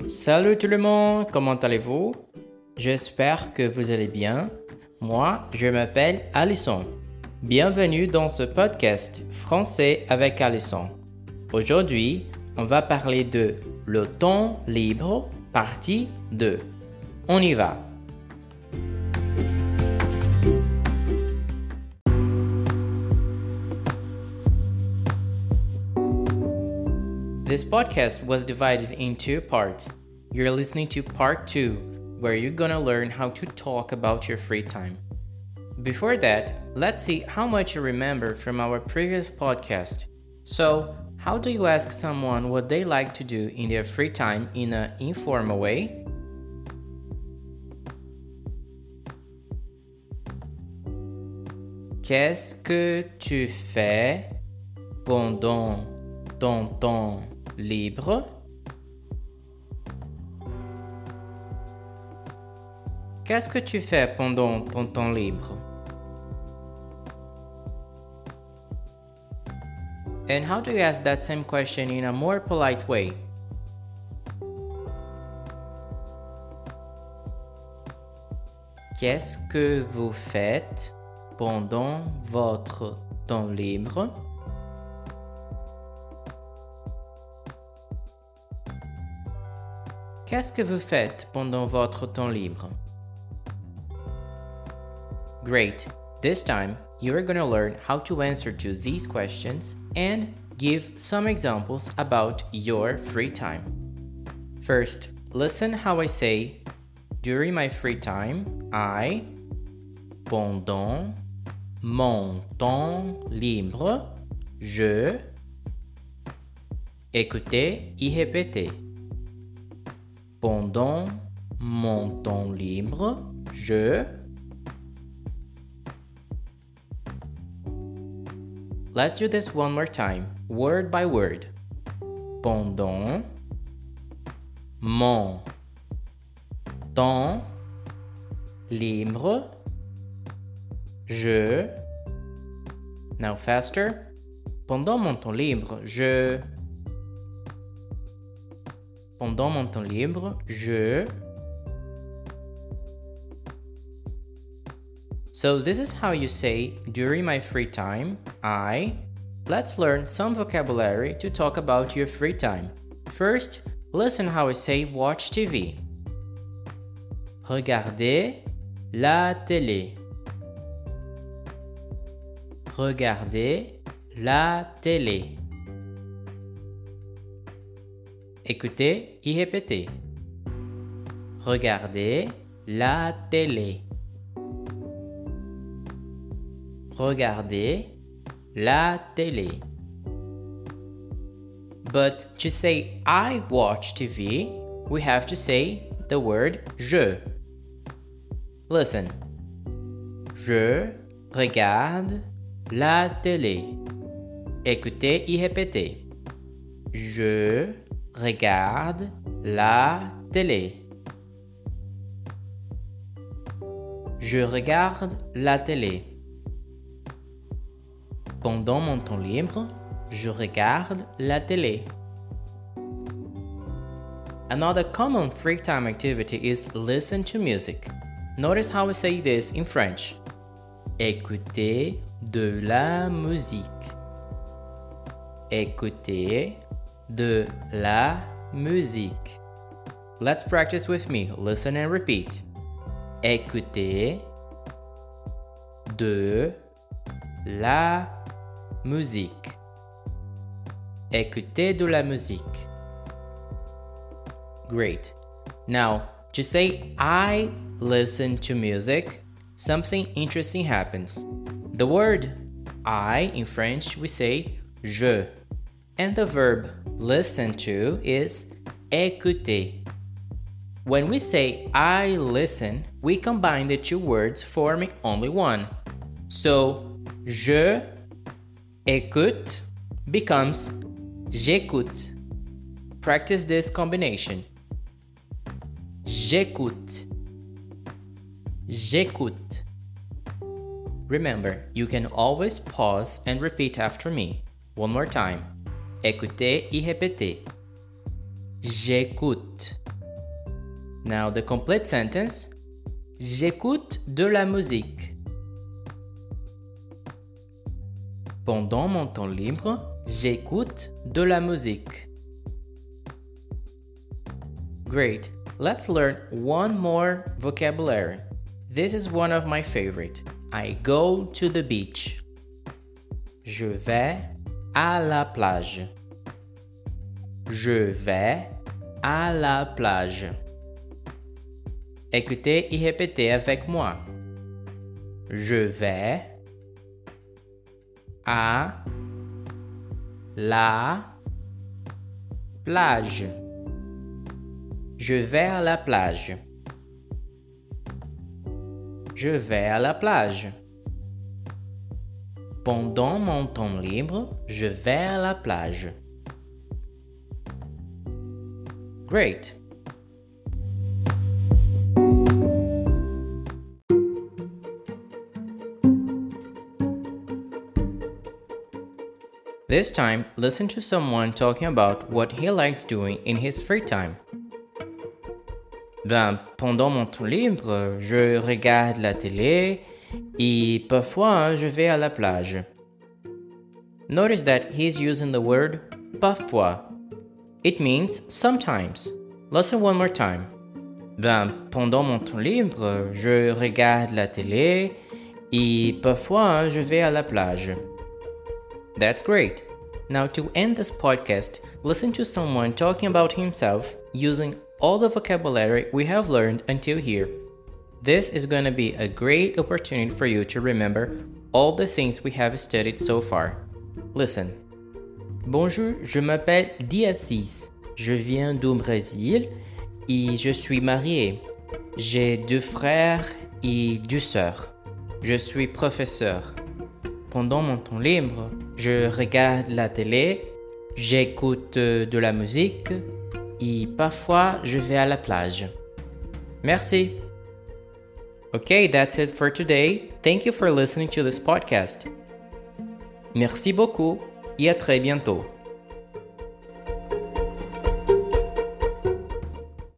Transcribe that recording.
Salut tout le monde, comment allez-vous? J'espère que vous allez bien. Moi, je m'appelle Alison. Bienvenue dans ce podcast Français avec Alison. Aujourd'hui, on va parler de le temps libre, partie 2. On y va. This podcast was divided in 2 parts. You're listening to part 2, where you're gonna learn how to talk about your free time. Before that, let's see how much you remember from our previous podcast. So, how do you ask someone what they like to do in their free time in an informal way? Qu'est-ce que tu fais pendant ton temps libre? Qu'est-ce que tu fais pendant ton temps libre? And how do you ask that same question in a more polite way? Qu'est-ce que vous faites pendant votre temps libre? Qu'est-ce que vous faites pendant votre temps libre? Great! This time, you are going to learn how to answer to these questions and give some examples about your free time. First, listen how I say, during my free time, I, pendant mon temps libre, je, écoutez et répétez. Pendant mon temps libre, je... Let's do this one more time, word by word. Pendant mon temps libre, je... Now faster. Pendant mon temps libre, je... Pendant mon temps libre, je... So this is how you say, during my free time, I... Let's learn some vocabulary to talk about your free time. First, listen how I say watch TV. Regardez la télé. Regardez la télé. Écoutez et répétez. Regardez la télé. Regardez la télé. But to say I watch TV, we have to say the word je. Listen. Je regarde la télé. Écoutez et répétez. Je regarde la télé. Je regarde la télé. Pendant mon temps libre, je regarde la télé. Another common free time activity is listen to music. Notice how I say this in French. Écoutez de la musique. Écoutez de la musique. Let's practice with me. Listen and repeat. Écoutez de la musique. Écoutez de la musique. Great. Now, to say I listen to music, something interesting happens. The word I in French we say je. And the verb listen to is écouter. When we say I listen, we combine the two words forming only one. So, je écoute becomes j'écoute. Practice this combination. J'écoute. J'écoute. Remember, you can always pause and repeat after me. One more time. Écoutez et répétez. J'écoute. Now the complete sentence. J'écoute de la musique. Pendant mon temps libre, j'écoute de la musique. Great. Let's learn one more vocabulary. This is one of my favorite. I go to the beach. Je vais à la plage. Je vais à la plage. Écoutez et répétez avec moi. Je vais à la plage. Je vais à la plage. Je vais à la plage. Pendant mon temps libre, je vais à la plage. Great! This time, listen to someone talking about what he likes doing in his free time. Pendant mon temps libre, je regarde la télé et parfois je vais à la plage. Notice that he's using the word parfois. It means sometimes. Listen one more time. Pendant mon temps libre, je regarde la télé et parfois je vais à la plage. That's great. Now to end this podcast, listen to someone talking about himself using all the vocabulary we have learned until here. This is going to be a great opportunity for you to remember all the things we have studied so far. Listen. Bonjour, je m'appelle Diassis. Je viens du Brésil et je suis marié. J'ai 2 frères et 2 sœurs. Je suis professeur. Pendant mon temps libre, je regarde la télé, j'écoute de la musique et parfois je vais à la plage. Merci. Okay, that's it for today. Thank you for listening to this podcast. Merci beaucoup et à très bientôt.